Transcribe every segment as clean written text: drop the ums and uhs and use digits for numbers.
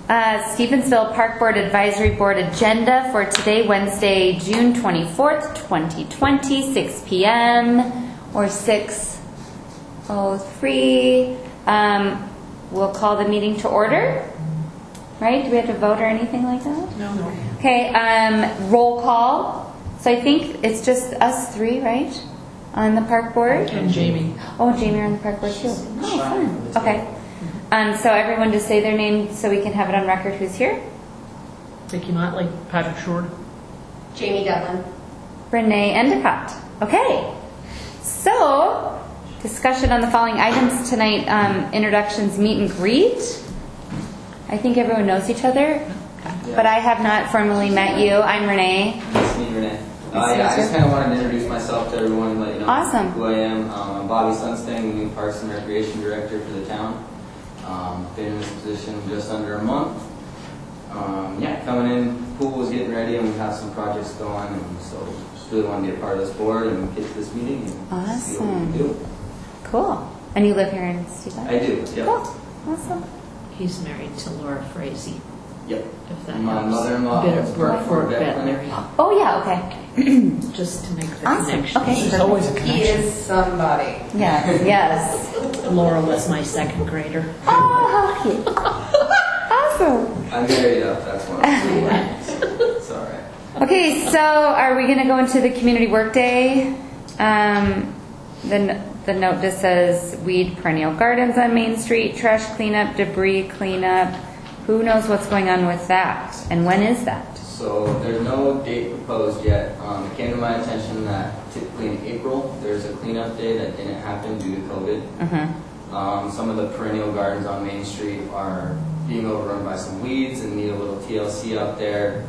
Stevensville Park Board Advisory Board agenda for today, Wednesday, June 24th, 2020, 6 p.m. or 6:03. We'll call the meeting to order. Right? Do we have to vote or anything like that? No. Okay, roll call. So I think it's just us three, right? On the park board? And Jamie. Oh, Jamie, you're on the park board too. Oh, fun. Okay. So everyone just say their name so we can have it on record who's here. Vicky Motley, Patrick Short. Jamie Devlin. Renee Endicott. Okay. So, discussion on the following items tonight. Introductions, meet and greet. I think everyone knows each other, but I have not formally met you. I'm Renee. Nice to meet you, Renee. I just kind of wanted to introduce myself to everyone and let you know who I am. I'm Bobby Sunstang, the new Parks and Recreation Director for the town. Been in this position just under a month. Coming in, pool was getting ready and we have some projects going, and so just really want to be a part of this board and get to this meeting and see what we can do. Cool. And you live here in Stevensville? I do, yep. Cool. Awesome. He's married to Laura Frazee. Yep. If that My helps. mother-in-law Bit was of work for a vet veterinary. Oh, yeah, okay. Just to make the Awesome. connection. Okay. There's always a He connection. is somebody. Yeah, yes. Laura was my second grader. Oh, how cute. Awesome. I'm married up, that's one. It's all right. Okay, so are we going to go into the community workday? The note just says weed perennial gardens on Main Street, trash cleanup, debris cleanup. Who knows what's going on with that? And when is that? So there's no date proposed yet. It came to my attention that typically in April there's a cleanup day that didn't happen due to COVID. Some of the perennial gardens on Main Street are being overrun by some weeds and need a little TLC out there.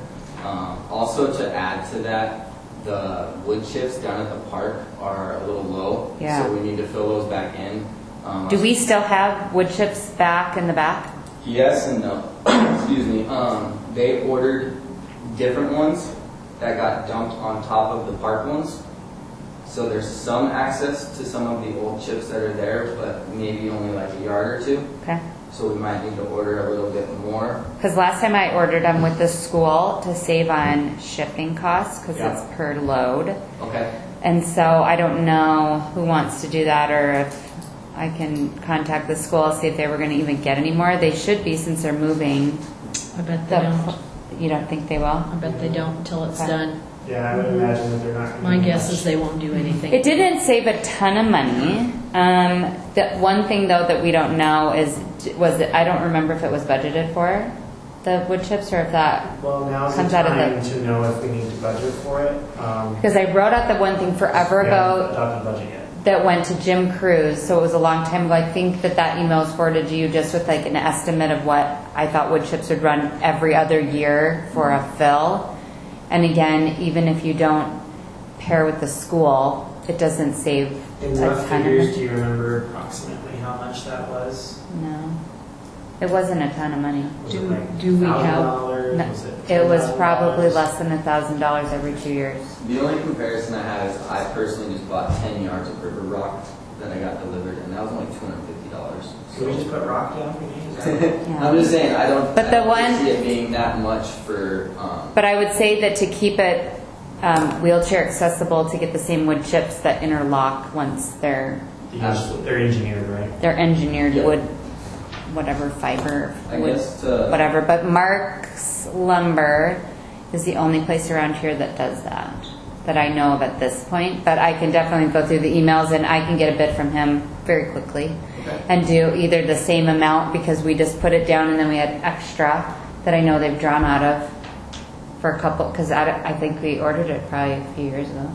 Also to add to that, the wood chips down at the park are a little low, so we need to fill those back in. Do we still have wood chips back in the back? Yes and no. Excuse me. They ordered different ones that got dumped on top of the park ones. So there's some access to some of the old chips that are there, but maybe only like a yard or two. Okay. So we might need to order a little bit more. Because last time I ordered them with the school to save on shipping costs because it's per load. Okay. And so I don't know who wants to do that or if I can contact the school, see if they were going to even get any more. They should be since they're moving. I bet they don't. You don't think they will? I bet they don't until it's done. Yeah, I would imagine that they're not going to. My guess is they won't do anything. It didn't save a ton of money. The one thing though that we don't know is I don't remember if it was budgeted for the wood chips or if that Well, now's comes the out of time to know if we need to budget for it. because I wrote out the one thing forever ago Adopted budget yet. that went to Jim Cruz, so it was a long time ago. I think that email was forwarded to you just with like an estimate of what I thought wood chips would run every other year for a fill. And again, even if you don't pair with the school, it doesn't save In a rough ton of figures, money. do you remember approximately how much that was? No, it wasn't a ton of money. Was Do- it like do we have- $1,000? No, Was it was $10,000? probably less than $1,000 every 2 years. The only comparison I have is I personally just bought 10 yards of river rock that I got delivered, and that was only $250. Can we just put rock down? Yeah. I'm just saying, I don't But the I don't one- see it being that much for... But I would say that to keep it wheelchair accessible, to get the same wood chips that interlock once they're They're engineered, right? engineered Yeah. wood, whatever fiber, I wood, guess to... whatever. But Mark's Lumber is the only place around here that does that I know of at this point. But I can definitely go through the emails and I can get a bid from him very quickly. Okay. And do either the same amount because we just put it down and then we had extra that I know they've drawn out of for a couple, because I think we ordered it probably a few years ago.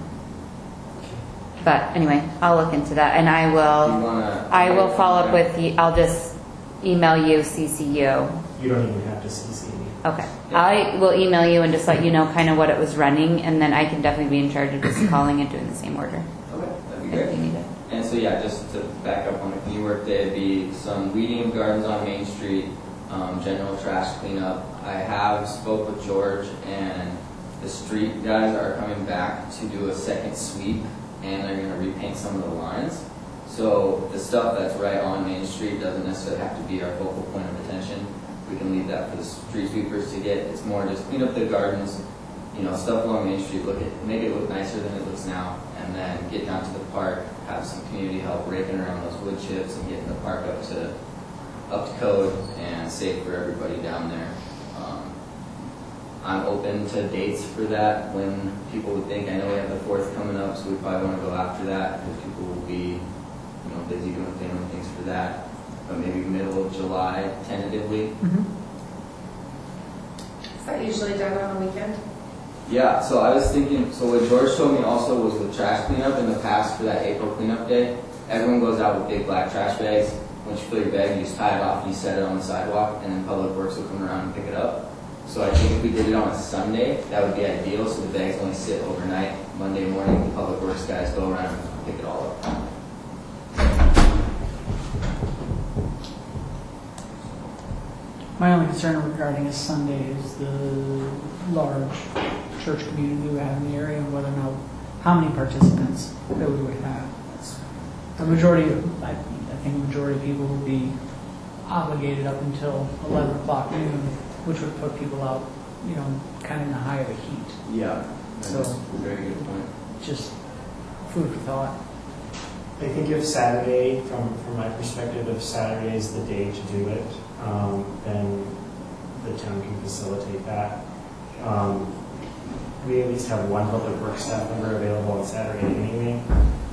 But anyway, I'll look into that and I will follow up with you. I'll just email you, CC you. You don't even have to CC me. Okay. I will email you and just let you know kind of what it was running, and then I can definitely be in charge of just calling and doing the same order Okay, that'd be if great. you need it. And so yeah, just to back up on the community work day, it'd be some weeding of gardens on Main Street, general trash cleanup. I have spoke with George, and the street guys are coming back to do a second sweep, and they're going to repaint some of the lines. So the stuff that's right on Main Street doesn't necessarily have to be our focal point of attention. we can leave that for the street sweepers to get. It's more just clean up the gardens, you know, stuff along Main Street, make it look nicer than it looks now, and then get down to the park, have some community help raking around those wood chips and getting the park up to code and safe for everybody down there. I'm open to dates for that when people would think. I know we have the 4th coming up, so we probably want to go after that because people will be, you know, busy doing family things for that. But maybe middle of July, tentatively. Is that usually done on the weekend? Yeah, so I was thinking, so what George told me also was with trash cleanup in the past for that April cleanup day, everyone goes out with big black trash bags. Once you fill your bag, you just tie it off and you set it on the sidewalk, and then Public Works will come around and pick it up. So I think if we did it on a Sunday, that would be ideal, so the bags only sit overnight. Monday morning, the Public Works guys go around and pick it all up. My only concern regarding a Sunday is the large church community we have in the area and whether or not, how many participants that we would have. The majority of, I think the majority of people would be obligated up until 11 o'clock noon, which would put people out, you know, kind of in the height of the heat. Yeah, that's So- a very good point. Just food for thought. I think if Saturday, from my perspective, if Saturday is the day to do it, then the town can facilitate that. We at least have one Public Works staff member available on Saturday anyway.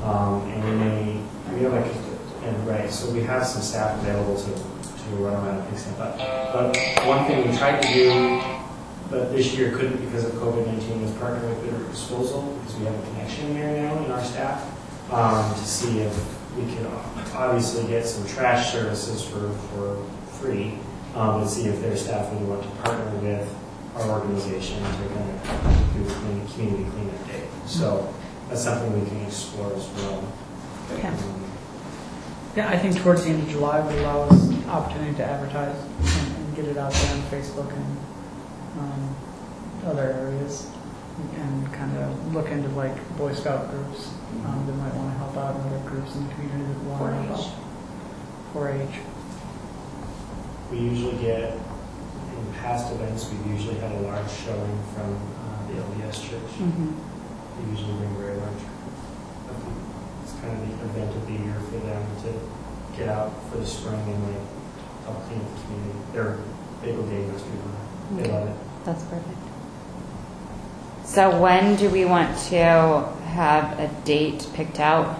So we have some staff available to run around and pick stuff up. But one thing we tried to do, but this year couldn't because of COVID-19, was partner with Bitter Disposal, because we have a connection there now in our staff, to see if we could obviously get some trash services for free, and see if their staff would want to partner with our organization to kind of do the community cleanup day. So that's something we can explore as well. Okay. Yeah, I think towards the end of July would allow us opportunity to advertise and get it out there on Facebook and other areas, and kind of look into like Boy Scout groups that might want to help out, and other groups in the community that want to help out. 4-H. We usually get, in past events, we've usually had a large showing from the LDS church. They usually bring very large. It's kind of the event of the year for them to get out for the spring and like help clean up the community. They're big those people. They love it. That's perfect. So when do we want to have a date picked out?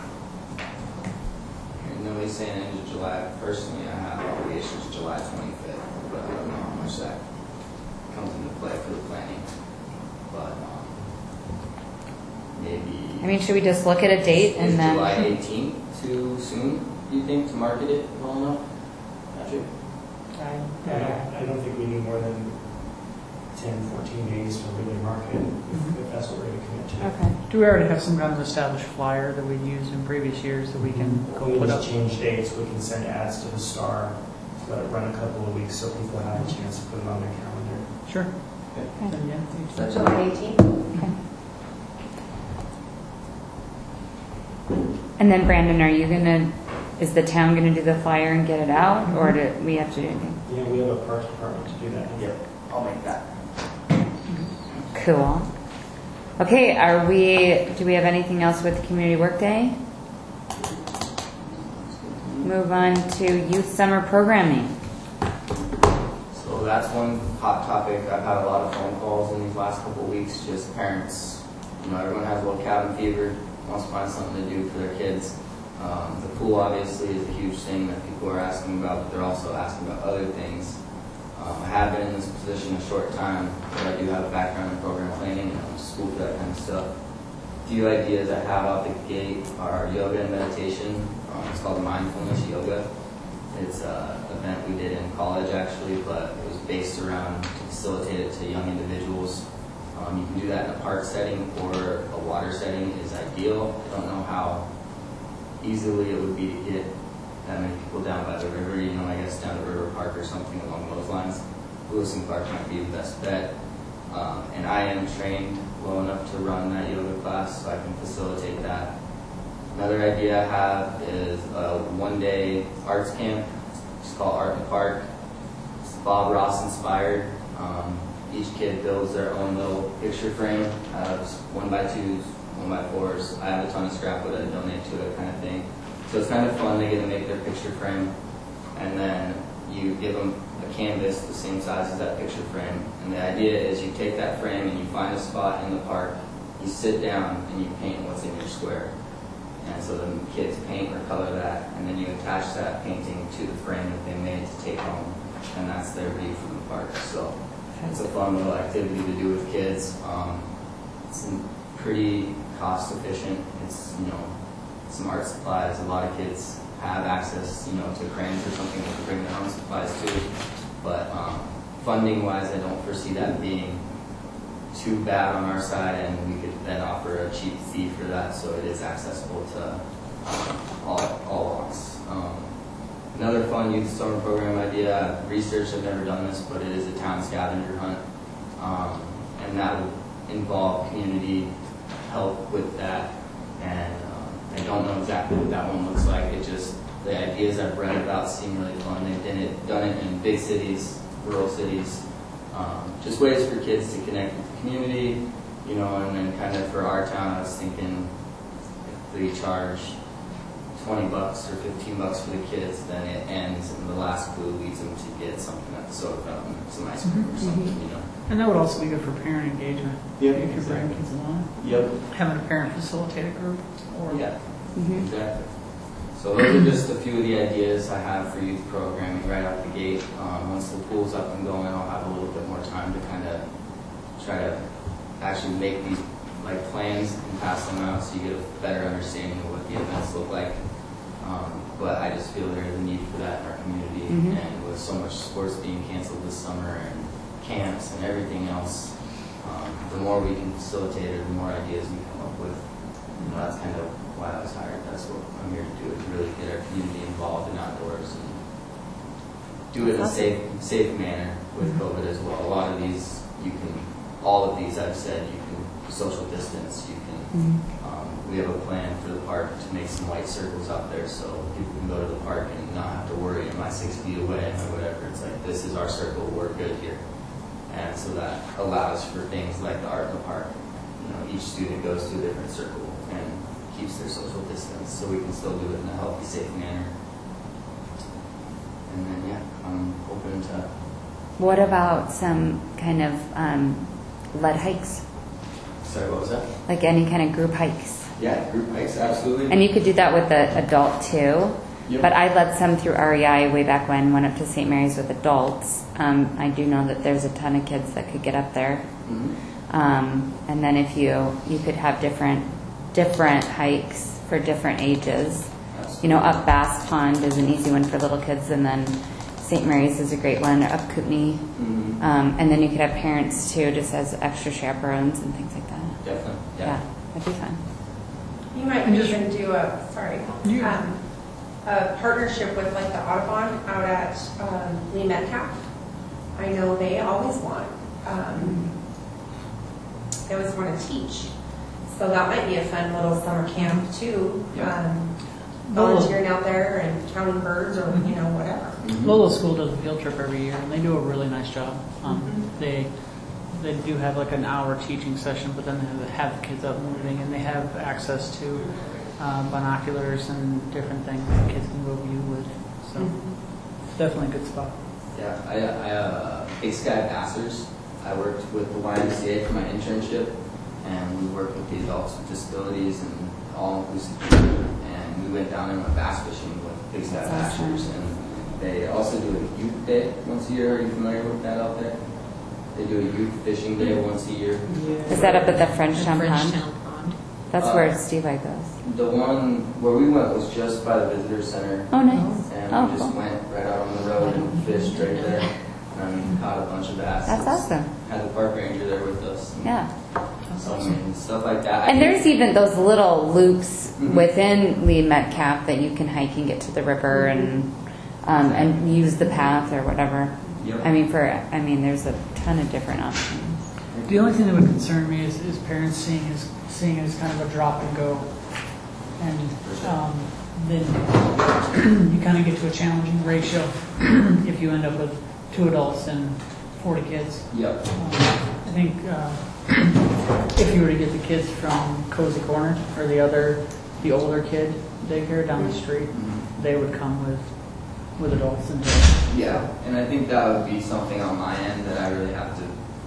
Nobody's saying end of July. Personally, I have obligations July 25th, but I don't know how much that comes into play for the planning. But maybe. I mean, should we just look at a date Is and then? July 18th too soon, do you think, to market it well enough? Patrick? I don't think we need more than 10, 14 days to really market it, if that's what we're going to commit to. Okay. Do we already have some kind of established flyer that we've used in previous years that we can go We put up? just change dates. We can send ads to the Star, let it run a couple of weeks so people have a chance to put it on their calendar. Sure. Okay. Then, yeah, That's July 18th? Okay. And then Brandon, are you gonna? Is the town gonna do the flyer and get it out, or do we have to do anything? Yeah, we have a parks department to do that. Yep, I'll make that. Cool. Okay, do we have anything else with Community Work Day? Move on to youth summer programming. So that's one hot topic. I've had a lot of phone calls in these last couple of weeks, just parents, you know, everyone has a little cabin fever, wants to find something to do for their kids. The pool obviously is a huge thing that people are asking about, but they're also asking about other things. I have been in this position a short time, but I do have a background in program planning and I'm school for that kind of stuff. A few ideas I have out the gate are yoga and meditation. It's called Mindfulness Yoga. It's an event we did in college actually, but it was based around to facilitate it to young individuals. You can do that in a park setting or a water setting is ideal. I don't know how easily it would be to get that many people down by the river, you know, I guess down to River Park or something along those lines. Lewiston Park might be the best bet. And I am trained well enough to run that yoga class, so I can facilitate that. Another idea I have is a one-day arts camp. It's called Art in the Park. Bob Ross inspired. Each kid builds their own little picture frame out of 1x2s, 1x4s. I have a ton of scrap wood I donate to it, kind of thing. So it's kind of fun. They get to make their picture frame, and then you give them a canvas the same size as that picture frame. And the idea is you take that frame and you find a spot in the park, you sit down and you paint what's in your square. And so the kids paint or color that, and then you attach that painting to the frame that they made to take home, and that's their view from the park. So it's a fun little activity to do with kids. It's pretty cost efficient. It's, you know, some art supplies. A lot of kids have access, you know, to crayons or something they can bring their own supplies to. But funding wise, I don't foresee that being too bad on our side, and we could then offer a cheap fee for that, so it is accessible to all walks. Another fun youth summer program idea, research, I've never done this, but it is a town scavenger hunt, and that would involve community help with that, and I don't know exactly what that one looks like. It just, the ideas I've read about seem really fun. They've done it in big cities, rural cities, just ways for kids to connect with the community, you know, and then kind of for our town, I was thinking if we charge $20 or $15 for the kids, then it ends and the last clue leads them to get something at the soda fountain, some ice cream or something, you know. And that would also be good for parent engagement. Yep, If you bring exactly. kids along. Yep. Having a parent facilitated group. Or Yeah, exactly. So those are just a few of the ideas I have for youth programming right out the gate. Once the pool's up and going, I'll have a little bit more time to kind of try to actually make these like plans and pass them out so you get a better understanding of what the events look like. But I just feel there's a need for that in our community, and with so much sports being canceled this summer and camps and everything else, the more we can facilitate it, the more ideas we come up with. You know, that's kind of why I was hired. That's what I'm here to do, is really get our community involved in outdoors and do it in a safe manner with COVID as well. A lot of these, all of these I've said, you can social distance, you can, we have a plan for the park to make some white circles out there so people can go to the park and not have to worry, am I 6 feet away or whatever. It's like, this is our circle, we're good here. And so that allows for things like the art in the park. You know, each student goes to a different circle and keeps their social distance, so we can still do it in a healthy, safe manner. And then, yeah, I'm open to... What about some kind of lead hikes? Sorry, what was that? Like any kind of group hikes? Yeah, group hikes, absolutely. And you could do that with the adult too. Yep. But I led some through REI way back when, went up to St. Mary's with adults. I do know that there's a ton of kids that could get up there. And then if you could have different hikes for different ages. Absolutely. You know, up Bass Pond is an easy one for little kids, and then St. Mary's is a great one, or up Kootenai. And then you could have parents too, just as extra chaperones and things like that. Definitely, Yeah, that'd be fun. You might even do a partnership with like the Audubon out at Lee Metcalf. I know they always want, they always want to teach. So that might be a fun little summer camp too. Volunteering out there and counting birds or, you know, whatever. Lolo School does a field trip every year, and they do a really nice job. They do have like an hour teaching session, but then they have the kids out moving, and they have access to binoculars and different things that kids can go view with. So it's definitely a good spot. Yeah, I Big Sky Passers. I worked with the YMCA for my internship, and we worked with the adults with disabilities and all-inclusive group, and we went down and went bass fishing with Big Sky Passers, and they also do a youth day once a year. Are you familiar with that out there? They do a youth fishing day once a year. Is that up at the Frenchtown Pond? Frenchtown Pond. That's where Steve I goes. The one where we went was just by the visitor center. Oh, nice. And we just cool. went right out on the road and fished right there. And caught a bunch of bass. That's awesome. Had the park ranger there with us. And Yeah. so, I mean, stuff like that. And there's even those little loops Mhm. within Lee Metcalf that you can hike and get to the river and use the path or whatever. Yep. I mean, there's a ton of different options. The only thing that would concern me is parents seeing it as kind of a drop and go, and then you kind of get to a challenging ratio if you end up with 2 adults and 40 kids. Yep. I think if you were to get the kids from Cozy Corner or the older kid daycare down the street, they would come with adults and kids. Yeah, and I think that would be something on my end that I really have to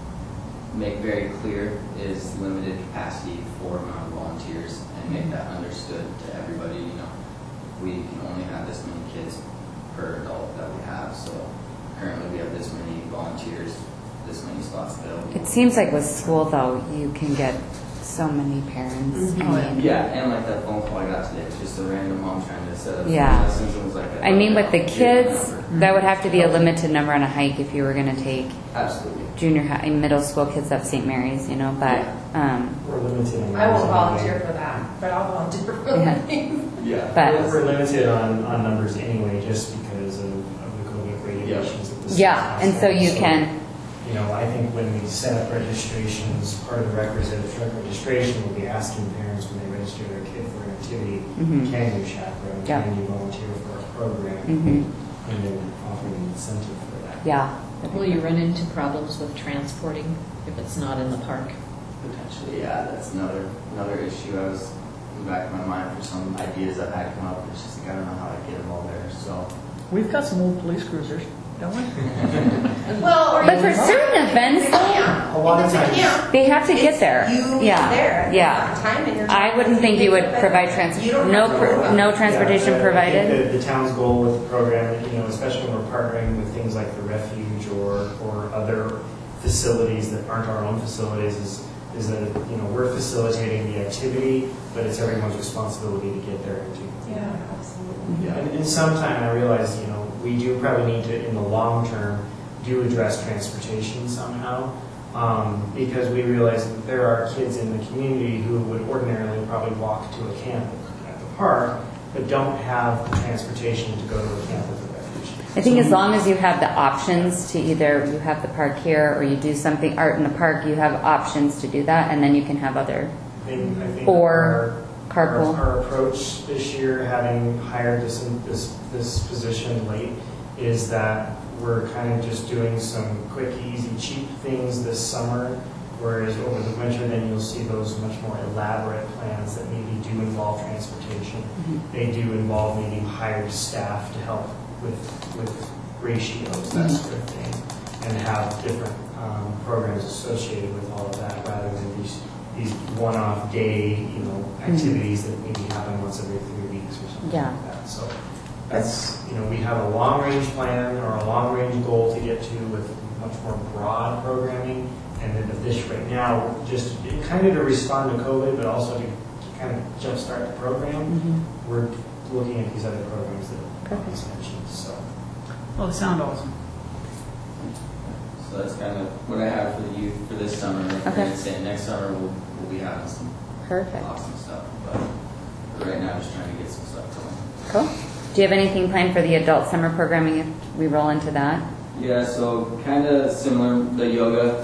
make very clear is limited capacity for amount of volunteers and make that understood to everybody. You know, we can only have this many kids per adult that we have. So currently we have this many volunteers, this many spots available. It seems like with school though, you can get so many parents. Oh, yeah. Yeah, and like that phone call I got today, it's just a random mom trying to set up Yeah. lessons and was like, I mean, with the kids, number. that would have to be a limited number on a hike if you were going to take Absolutely. junior high, middle school kids up St. Mary's, you know, but, We're limited on. I won't numbers volunteer anyway. for that, but I'll volunteer for Yeah. other things. Yeah. But- We're limited on numbers anyway, just because of the COVID regulations. of the yeah, and so you can, You know, I think when we set up registrations, part of the requisite of truck registration will be asking parents when they register their kid for an activity, Mhm. can you chaperone, Yeah. can you volunteer for a program, mhm, and then offering an incentive for that. yeah. Will you run into problems with transporting if it's not in the park? Potentially, yeah, that's another issue. I was in the back of my mind for some ideas I've had come up. It's just like, I don't know how to get them all there. So We've got some old police cruisers, don't we? Well, or But you for can certain events, It's a camp. A lot of It's a times- camp. they have to get It's there. You Yeah, there at yeah. that time and you're I wouldn't think you would provide You don't no, have to worry about no it. transportation Yeah, I provided. think the town's goal with the program, you know, especially when we're partnering with things like the refuge or other facilities that aren't our own facilities, is that, you know, we're facilitating the activity, but it's everyone's responsibility to get there and to. Yeah, absolutely. Yeah, and sometime I realize, you know, we do probably need to, in the long term, do address transportation somehow, because we realize that there are kids in the community who would ordinarily probably walk to a camp at the park, but don't have transportation to go to a camp at the refuge. I think So- as long as you have the options to either you have the park here or you do something art in the park, you have options to do that, and then you can have other I think Or carpool. Our approach this year, having hired this position late, is that we're kind of just doing some quick, easy, cheap things this summer, whereas over the winter, then you'll see those much more elaborate plans that maybe do involve transportation. They do involve maybe hired staff to help with ratios, that sort of thing, and have different programs associated with all of that, rather than these one-off day, you know, activities that maybe happen once every 3 weeks or something Yeah. like that. So that's, you know, we have a long-range plan or a long-range goal to get to with much more broad programming. And then this right now, just kind of to respond to COVID, but also to kind of jumpstart the program, Mhm. we're looking at these other programs that Perfect. Bob's mentioned. So Well, they sound awesome. So that's kind of what I have for the youth for this summer. Okay. And saying next summer we'll be having some Perfect. awesome stuff. But for right now, just trying to get some stuff going. Cool. Do you have anything planned for the adult summer programming if we roll into that? Yeah, so kind of similar, the yoga.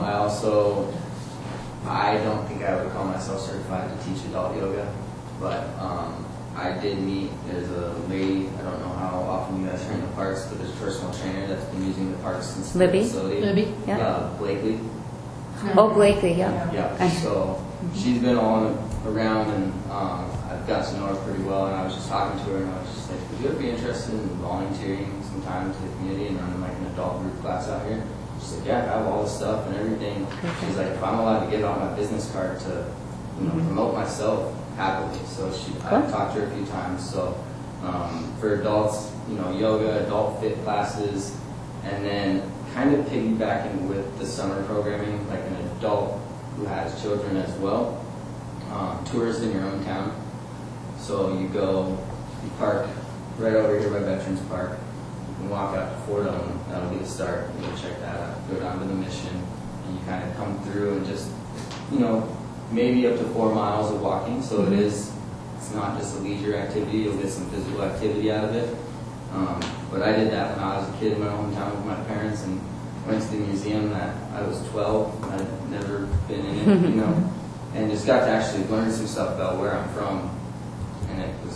I don't think I would call myself certified to teach adult yoga, but I did meet, there's a lady, I don't know how often you guys are in the parks, but there's a personal trainer that's been using the parks since the Libby? facility. Libby? Yeah. Blakely. Oh, Blakely, yeah. Yeah, so she's been all around, and I've got to know her pretty well, and I was just talking to her, and I was just like, would you ever be interested in volunteering some time to the community and running like an adult group class out here? She's like, yeah, I have all this stuff and everything. She's like, if I'm allowed to give out my business card to, you know, promote myself, happily. So I've talked to her a few times. So for adults, you know, yoga, adult fit classes, and then kind of piggybacking with the summer programming, like an adult who has children as well. Tours in your own town. So you park right over here by Veterans Park. You can walk out to Fort Owen. That'll be the start. You go check that out. Go down to the Mission, and you kind of come through and just, you know, maybe up to 4 miles of walking. So it's not just a leisure activity. You'll get some physical activity out of it. But I did that when I was a kid in my hometown with my parents, and went to the museum that I was 12. I'd never been in it, you know, and just got to actually learn some stuff about where I'm from. And it was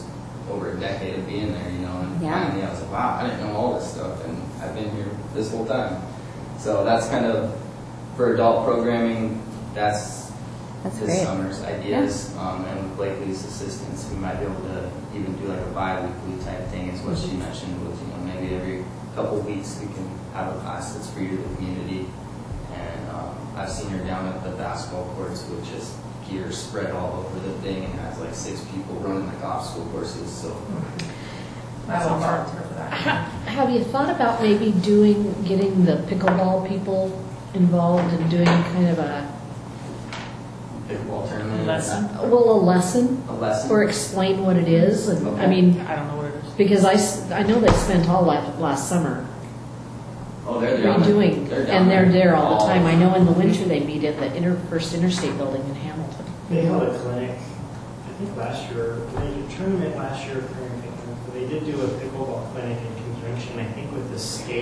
over a decade of being there, you know, and Yeah. finally I was like, wow, I didn't know all this stuff, and I've been here this whole time. So that's kind of, for adult programming, that's That's this great. summer's ideas, and with Blakely's assistance, we might be able to even do like a bi-weekly type thing, is what she mentioned, was, you know, maybe every couple of weeks we can have a class that's free to the community. And I've seen her down at the basketball courts with just gear spread all over the thing, and has like 6 people running like obstacle courses, so. I will volunteer for that. Have you thought about maybe getting the pickleball people involved and doing kind of a Pickleball tournament. Lesson? A lesson? lesson? Or explain what it is? And I Okay. mean, I don't know what it is. because I know they spent all last summer Oh, they're down there. redoing, They're down and they're there there all the time. I know in the winter week. they meet at the First Interstate Building in Hamilton. They held a clinic, I think last year, they did a tournament last year for pickleball, but they did do a pickleball clinic in conjunction, I think, with the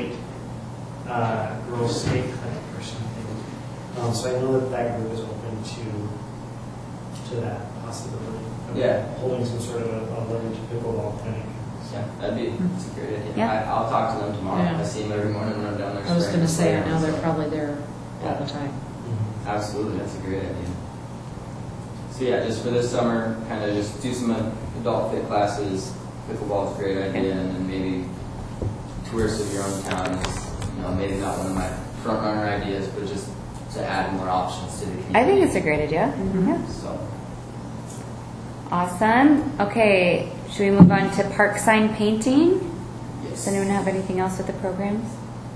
girls' skate clinic or something. So I know that group is open to that possibility of Yeah. holding some sort of a learning to pickleball clinic. Yeah, that's a great idea. Yeah. I'll talk to them tomorrow. Yeah. I see them every morning when I'm down there. I was going to say, I spraying know they're so- probably there all the time. Absolutely, that's a great idea. So yeah, just for this summer, kind of just do some adult fit classes. Pickleball is a great idea, and then maybe tours of your own town is, you know, maybe not one of my front runner ideas, but just to add more options to the community. I think it's a great idea. Yeah. So, Awesome. Okay, should we move on to park sign painting? yes. Does anyone have anything else with the programs?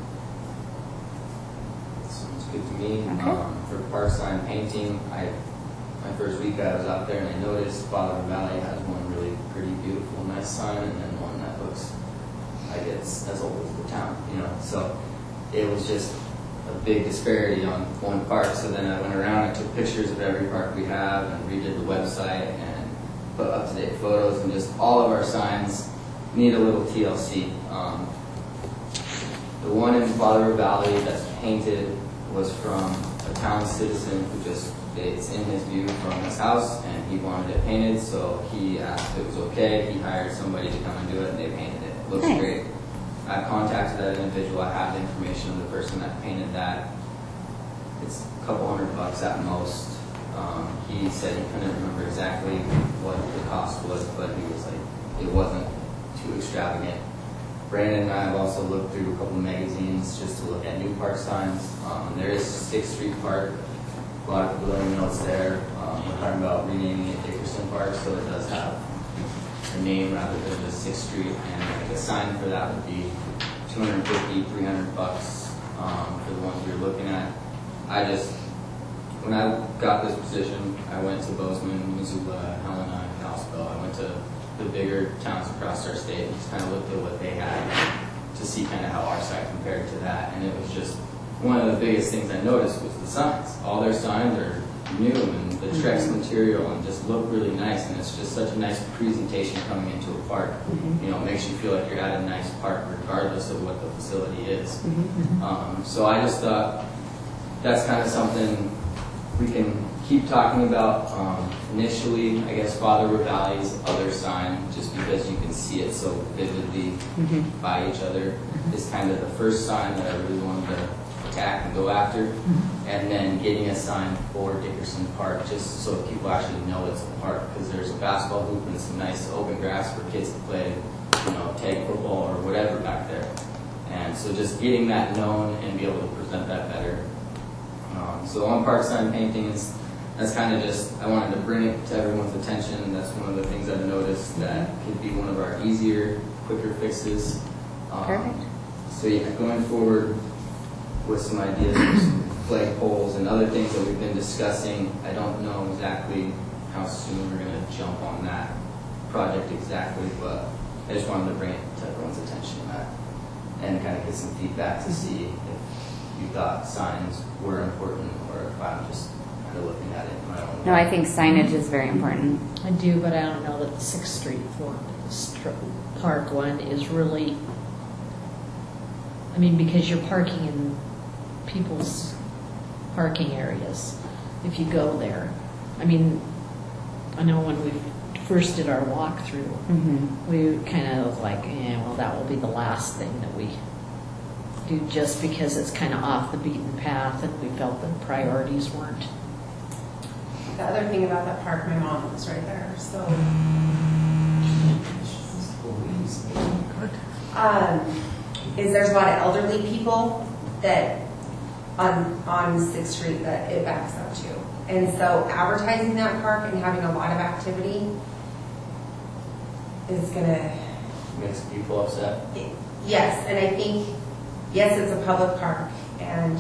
Sounds good to me. Okay. For park sign painting, my first week I was out there and I noticed Father Valley has one really pretty beautiful, nice sign, and then one that looks like it's as old as the town, you know. So it was just a big disparity on one park. So then I went around and took pictures of every park we have and redid the website and put up-to-date photos, and just all of our signs need a little TLC. The one in Father Valley that's painted was from a town citizen who just, it's in his view from his house, and he wanted it painted, so he asked if it was okay. He hired somebody to come and do it, and they painted it. It looks Nice. great. I contacted that individual. I have the information of the person that painted that. It's a couple $100 at most. He said he couldn't remember exactly what the cost was, but he was like, it wasn't too extravagant. Brandon and I have also looked through a couple of magazines just to look at new park signs. There is 6th Street Park. A lot of people don't even know it's there. We're talking about renaming it Dickerson Park, so it does have a name rather than just 6th Street. And like a sign for that would be $250, $300 for the ones we were looking at. When I got this position, I went to Bozeman, Missoula, Helena, and Kalispell. I went to the bigger towns across our state and just kind of looked at what they had to see kind of how our site compared to that. And it was just, one of the biggest things I noticed was the signs. All their signs are new, and the Trex material, and just look really nice. And it's just such a nice presentation coming into a park. You know, it makes you feel like you're at a nice park regardless of what the facility is. So I just thought that's kind of something we can keep talking about. Initially, I guess Father Valley's other sign, just because you can see it so vividly by each other, is kind of the first sign that I really wanted to attack and go after. And then getting a sign for Dickerson Park, just so people actually know it's a park, because there's a basketball hoop and some nice open grass for kids to play, you know, tag football or whatever back there. And so just getting that known and be able to present that better. So on park sign painting, that's kind of just, I wanted to bring it to everyone's attention. That's one of the things I've noticed that could be one of our easier, quicker fixes. Perfect. So yeah, going forward with some ideas for some flag poles and other things that we've been discussing, I don't know exactly how soon we're going to jump on that project exactly, but I just wanted to bring it to everyone's attention and kind of get some feedback to see if you thought signs were important, or if I'm just kind of looking at it in my own way. No, I think signage is very important. I do, but I don't know that the 6th Street Park one is really, I mean, because you're parking in people's parking areas if you go there. I mean, I know when we first did our walkthrough, Mhm. we kind of like, well, that will be the last thing that we do, just because it's kind of off the beaten path, and we felt the priorities weren't. The other thing about that park, my mom lives right there, so. Is there's a lot of elderly people that on 6th Street that it backs up to. And so advertising that park and having a lot of activity is gonna, Makes people upset. yes, and I think, yes, it's a public park and,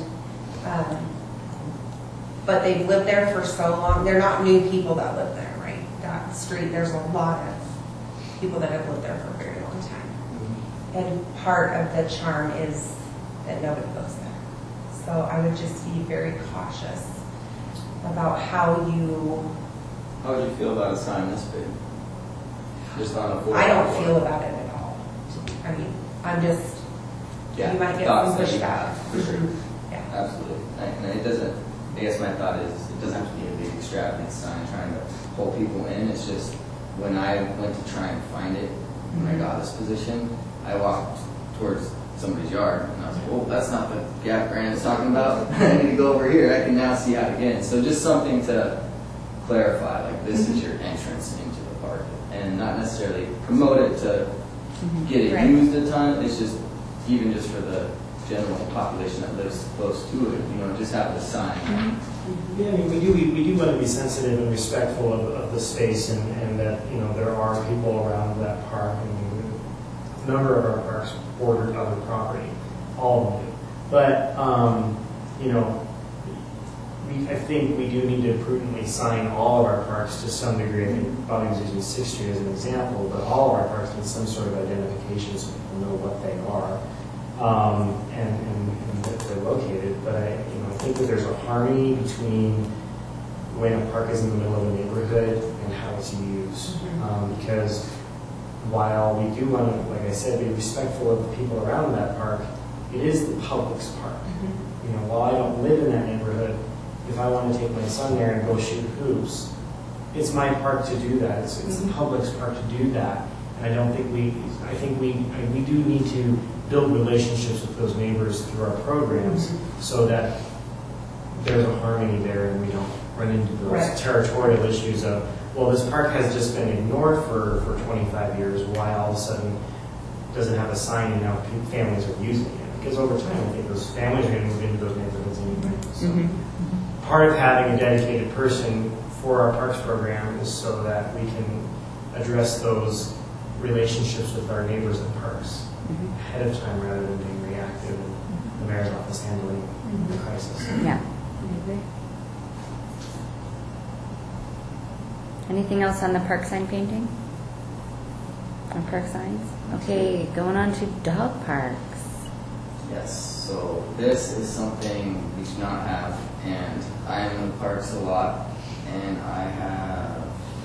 but they've lived there for so long. They're not new people that live there, right? That street, there's a lot of people that have lived there for a very long time. And part of the charm is that nobody goes there. So I would just be very cautious about how you, How would you feel about a sign this big? Just on a 4 I don't feel about it at all. I mean, I'm just, Yeah, you might get thoughts some that you pushback. have, for sure. Yeah. Absolutely. And it doesn't, I guess my thought is, it doesn't have to be a big extravagant sign trying to pull people in. It's just, when I went to try and find it, when I got this position, I walked towards somebody's yard, and I was like, oh, that's not the gap Brandon's talking about. I need to go over here. I can now see how to get in. So just something to clarify, like this is your entrance into the park, and not necessarily promote it to get it Right. used a ton. It's just, even just for the general population that lives close to it, just have the sign. Yeah, I mean, we do want to be sensitive and respectful of the space, and that, there are people around that park, and a number of our parks border other property, all of them do. But, I think we do need to prudently sign all of our parks to some degree. I think Bobby was using 6th Street as an example, but all of our parks need some sort of identification so people know what they are, and that they're located. But I think that there's a harmony between when a park is in the middle of a neighborhood and how it's used. Because while we do want to, like I said, be respectful of the people around that park, it is the public's park. While I don't live in that neighborhood, if I want to take my son there and go shoot hoops, it's my park to do that. It's the public's park to do that. And I think we do need to build relationships with those neighbors through our programs so that there's a harmony there and we don't run into those Right. territorial issues of, well, this park has just been ignored for 25 years, why all of a sudden doesn't have a sign and now families are using it? Because over time, I think those families are going to move into those neighborhoods anyway. So part of having a dedicated person for our parks program is so that we can address those relationships with our neighbors and parks ahead of time rather than being reactive and the mayor's office handling the crisis. Yeah. I agree. Anything else on the park sign painting? On park signs? Okay, going on to dog parks. Yes, so this is something we do not have, and I am in the parks a lot, and I have,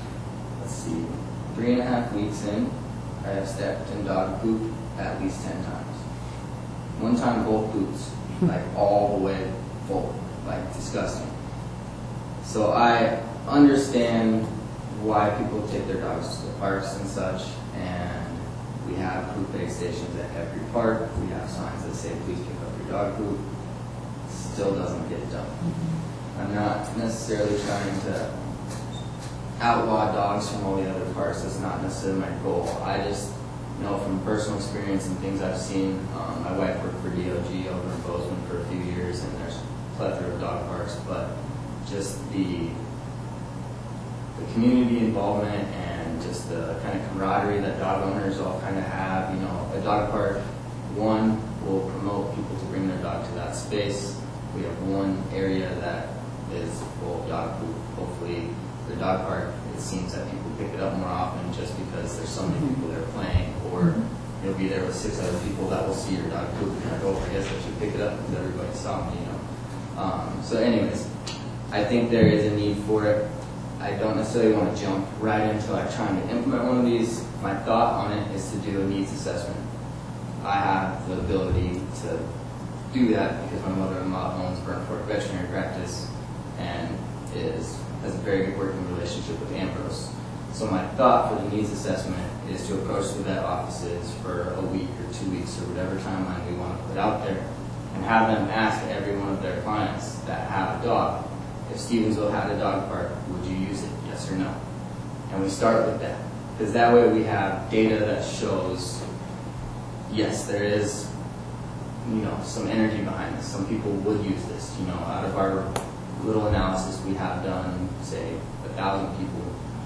3.5 weeks in, I have stepped in dog poop at least 10 times. One time both poops, like all the way full, like disgusting. So I understand why people take their dogs to the parks and such, and we have poop bag stations at every park. We have signs that say, please pick up your dog poop. Still doesn't get done. I'm not necessarily trying to outlaw dogs from all the other parks. That's not necessarily my goal. I just know from personal experience and things I've seen. My wife worked for DOG over in Bozeman for a few years, and there's a plethora of dog parks, but just the community involvement and just the kind of camaraderie that dog owners all kind of have. A dog park, one, will promote people to bring their dog to that space. We have one area that is full of dog poop. Hopefully, the dog park, it seems that people pick it up more often just because there's so many people there playing, or you'll be there with 6 other people that will see your dog poop and kind of go, I guess I should pick it up because everybody saw me, So anyways, I think there is a need for it. I don't necessarily want to jump right into trying to implement one of these. My thought on it is to do a needs assessment. I have the ability to do that because my mother-in-law owns Burnt Fork Veterinary Practice and has a very good working relationship with Ambrose. So my thought for the needs assessment is to approach the vet offices for a week or 2 weeks or whatever timeline we want to put out there, and have them ask every one of their clients that have a dog, if Stevensville had a dog park, would you use it, yes or no? And we start with that, because that way we have data that shows, yes, there is, some energy behind this. Some people would use this. Out of our little analysis we have done, say 1,000 people,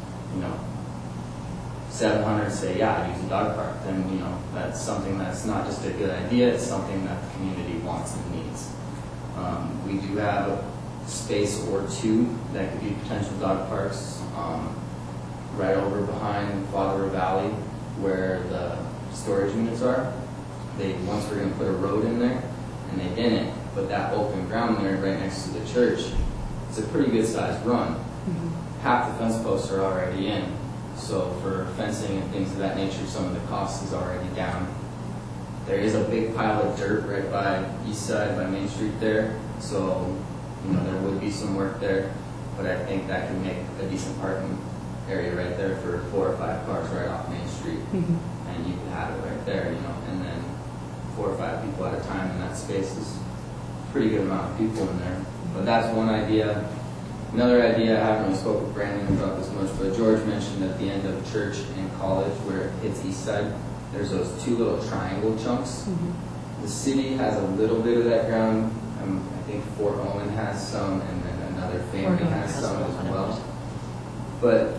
700 say, yeah, I'd use a dog park. Then, that's something that's not just a good idea, it's something that the community wants and needs. We do have a space or two that could be potential dog parks right over behind Father Valley where the storage units are. They once were going to put a road in there, and they didn't. But that open ground there right next to the church, it's a pretty good sized run. Mm-hmm. Half the fence posts are already in. So for fencing and things of that nature, some of the cost is already down. There is a big pile of dirt right by East Side, by Main Street there. So, there would be some work there. But I think that can make a decent parking area right there for 4 or 5 cars right off Main Street. Mm-hmm. And you can have it right there, and then 4 or 5 people at a time in that space is a pretty good amount of people in there. But that's one idea. Another idea, I haven't really spoken with Brandon about this much, but George mentioned at the end of church and college where it hits East Side, there's those 2 little triangle chunks. Mm-hmm. The city has a little bit of that ground. I think Fort Owen has some, and then another family has some as well. But,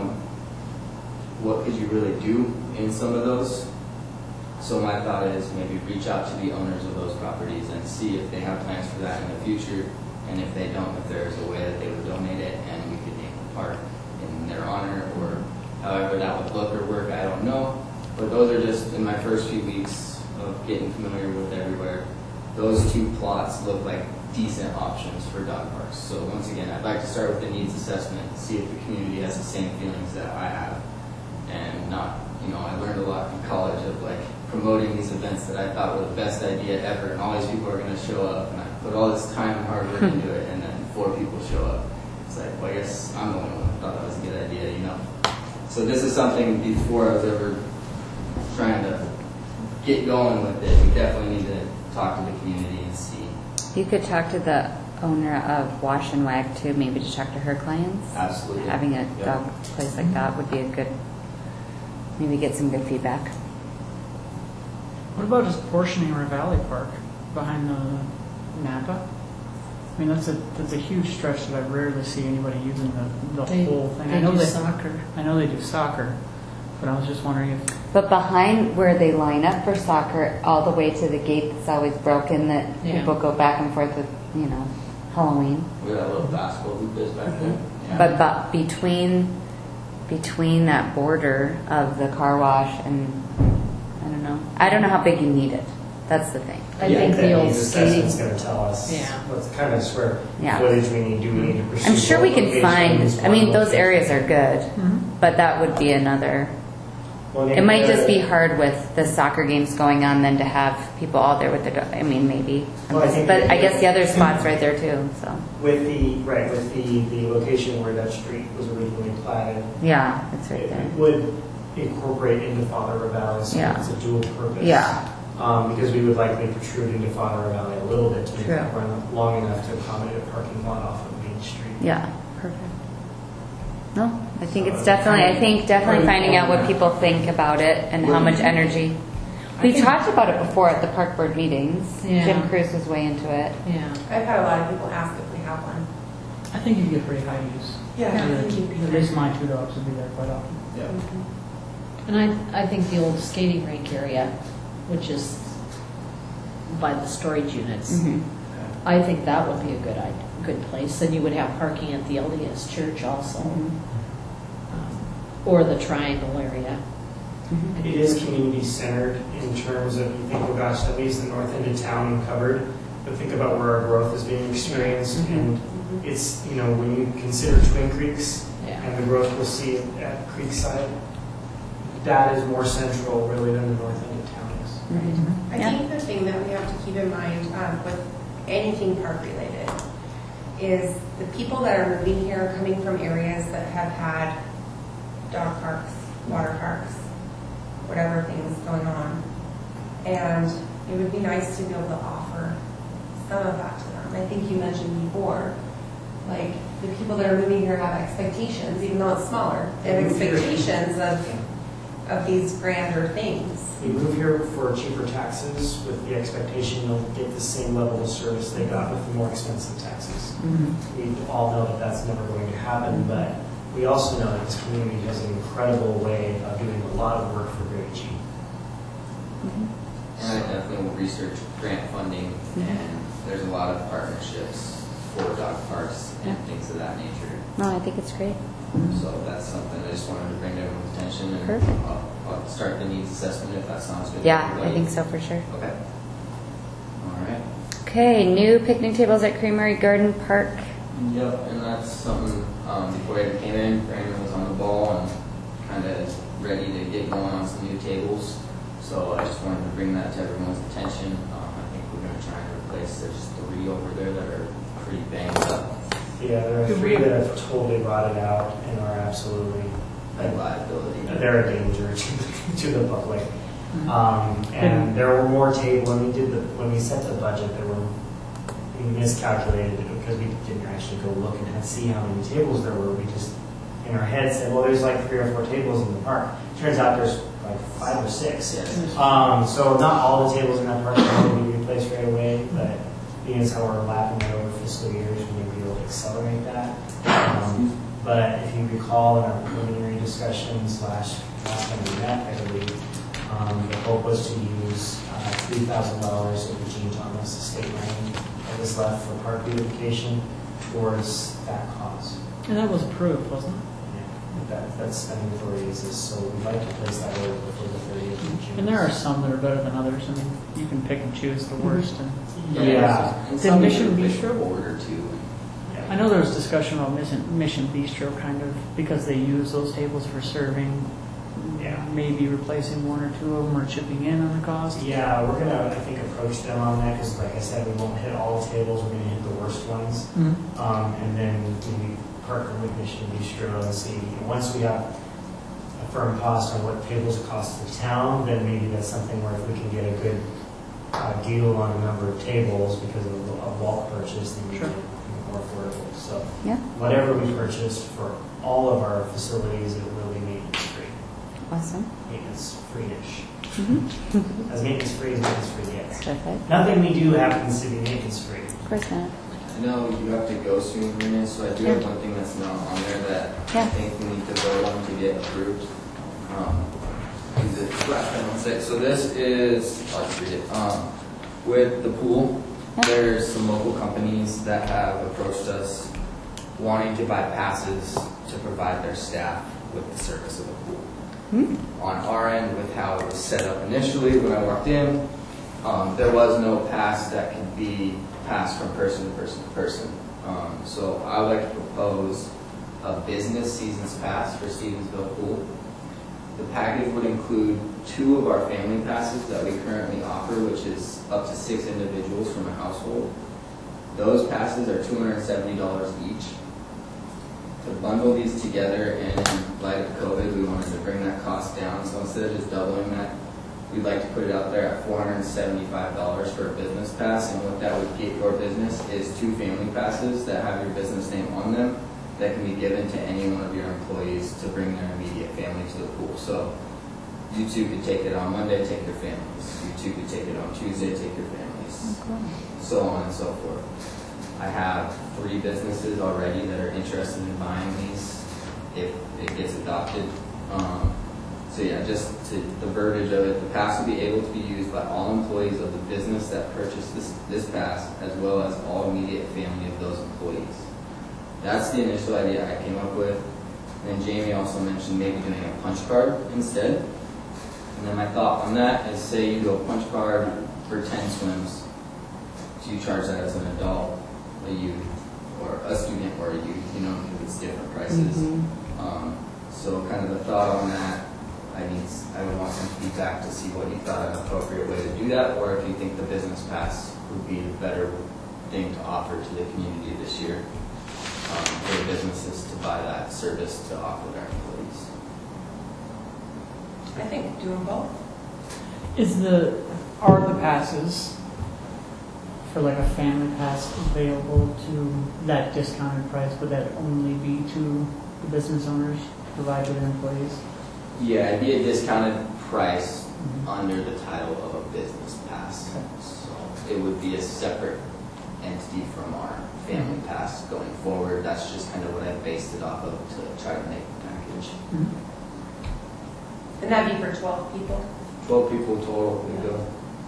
what could you really do in some of those? So my thought is maybe reach out to the owners of those properties and see if they have plans for that in the future. And if they don't, if there's a way that they would donate it and we could name the park in their honor, or however that would look or work, I don't know. But those are just in my first few weeks of getting familiar with everywhere. Those 2 plots look like decent options for dog parks. So once again, I'd like to start with the needs assessment, see if the community has the same feelings that I have. And not, I learned a lot in college of promoting these events that I thought were the best idea ever, and all these people are going to show up, and I put all this time and hard work into it, and then 4 people show up. It's like, well, I guess I'm the only one who thought that was a good idea, So this is something before I was ever trying to get going with it. We definitely need to talk to the community and see. You could talk to the owner of Wash and Wag too, maybe to talk to her clients. Absolutely. Having a dog place like that would be a good, maybe get some good feedback. What about just portioning River Valley Park behind the Napa? I mean, that's a huge stretch that I rarely see anybody using the whole thing. They do soccer. I know they do soccer, but I was just wondering if... But behind where they line up for soccer, all the way to the gate that's always broken, that people go back and forth with, Halloween. We got a little basketball hoop is back there. Yeah. But between that border of the car wash and, I don't know how big you need it. That's the thing. I think the old skating. Assessment's going to tell us what kind of square footage we need. Do we need to pursue? I'm sure we can find. Those areas are good, Mm-hmm. but that would be another. Well, It might just be hard with the soccer games going on, then to have people all there with their. Maybe. Well, I guess the other spot's right there too. So. With the location where that street was originally platted, Yeah, it's right there. it would incorporate into Father Valley, so it's a dual purpose. Yeah. Because we would likely protrude into Father Valley a little bit to make True. that run long enough to accommodate a parking lot off of Main Street. Yeah. Perfect. No, I think it's definitely finding out what people think about it and how much energy. We've talked about it before at the park board meetings. Yeah. Jim Cruz was way into it. Yeah. I've had a lot of people ask if we have one. I think you get pretty high use. At least my 2 dogs would be there quite often. Yeah. And I think the old skating rink area, which is by the storage units, I think that would be a good place. Then you would have parking at the LDS church also, or the triangle area. It is community centered in terms of, you think, oh gosh, at least the north end of town and covered, but think about where our growth is being experienced. And it's, when you consider Twin Creeks and the growth we'll see at Creekside, that is more central really than the north end of town is. I think the thing that we have to keep in mind with anything park related is the people that are moving here are coming from areas that have had dog parks, water parks, whatever things going on. And it would be nice to be able to offer some of that to them. I think you mentioned before, like, the people that are moving here have expectations, even though it's smaller. They have expectations of these grander things. We move here for cheaper taxes with the expectation they'll get the same level of service they got with the more expensive taxes. We all know that that's never going to happen, but we also know that this community has an incredible way of doing a lot of work for very cheap. And I definitely will research grant funding, and there's a lot of partnerships for dog parks and things of that nature. No, I think it's great. So that's something I just wanted to bring to everyone's attention, and Perfect. I'll start the needs assessment if that sounds good. to Yeah, I everybody. think so for sure. Okay. All right. Okay, new picnic tables at Creamery Garden Park. Yep, and that's something, before I came in, Brandon was on the ball and kind of ready to get going on some new tables. So I just wanted to bring that to everyone's attention. I think we're going to try and replace, there's 3 over there that are pretty banged up. Yeah, there are 3 that have totally rotted out and are absolutely Like liability. they're a danger to the public. And there were more tables when we set the budget. We miscalculated it because we didn't actually go look and see how many tables there were. We just in our head said, well, there's like 3 or 4 tables in the park. Turns out there's like 5 or 6. Yes. So not all the tables in that park are going to be replaced right away, but being as how we're lapping it over fiscal years, we may be able to accelerate that. But if you recall in our preliminary discussions last time we met, I believe, the hope was to use $3,000 of the Gene Thomas estate money that was left for park beautification towards that cause. And that was approved, wasn't it? That's spending authority is, so we'd like to place that order before the 30th of June. And there are some that are better than others. I mean, you can pick and choose the worst. And Yeah. And Did some Mission people Bistro? order too. Yeah. I know there was discussion about Mission Bistro kind of, because they use those tables for serving, Yeah. maybe replacing 1 or 2 of them or chipping in on the cost. Yeah, we're going to, I think, approach them on that because, like I said, we won't hit all the tables. We're going to hit the worst ones. And then we partner with Mission Bistro and see, once we have a firm cost on what tables cost the town, then maybe that's something where if we can get a good deal on a number of tables because of a bulk purchase, then we Sure. can be more affordable. So Yeah, whatever we purchased for all of our facilities, it will be maintenance-free. awesome. Maintenance-free-ish. Mm-hmm. As maintenance-free gets. Perfect. Nothing we do happens to be maintenance-free. Of course not. I know you have to go soon, Renee, so I do have one thing that's not on there that I Yeah. think we need to vote on to get approved. Is it last time on site? So this is, I'll just read it. With the pool, Yeah. there's some local companies that have approached us wanting to buy passes to provide their staff with the service of the pool. On our end, with how it was set up initially when I walked in, there was no pass that could be passed from person to person to person. So I would like to propose a business seasons pass for Stevensville Pool. The package would include 2 of our family passes that we currently offer, which is up to 6 individuals from a household. Those passes are $270 each. To bundle these together, and in light of COVID, we wanted to bring that cost down. So instead of just doubling that, we'd like to put it out there at $475 for a business pass. And what that would get your business is 2 family passes that have your business name on them that can be given to any one of your employees to bring their immediate family to the pool. So you 2 could take it on Monday, take your families. You 2 could take it on Tuesday, take your families. So on and so forth. I have 3 businesses already that are interested in buying these if it gets adopted. So yeah, just to the verbiage of it, the pass will be able to be used by all employees of the business that purchased this pass, as well as all immediate family of those employees. That's the initial idea I came up with. And then Jamie also mentioned maybe doing a punch card instead. And then my thought on that is, say you do a punch card for 10 swims. Do you charge that as an adult, a youth, or a student, or a youth, because it's different prices. So kind of the thought on that, I would want some feedback to see what you thought an appropriate way to do that, or if you think the business pass would be the better thing to offer to the community this year for businesses to buy that service to offer their employees. I think do them both. Are the passes for like a family pass available to that discounted price? Would that only be to the business owners provided to their employees? Yeah, it'd be a discounted price Mhm. under the title of a business pass. Okay. So it would be a separate entity from our family pass going forward. That's just kind of what I based it off of to try to make the package. And that'd be for 12 people. 12 people total, we go.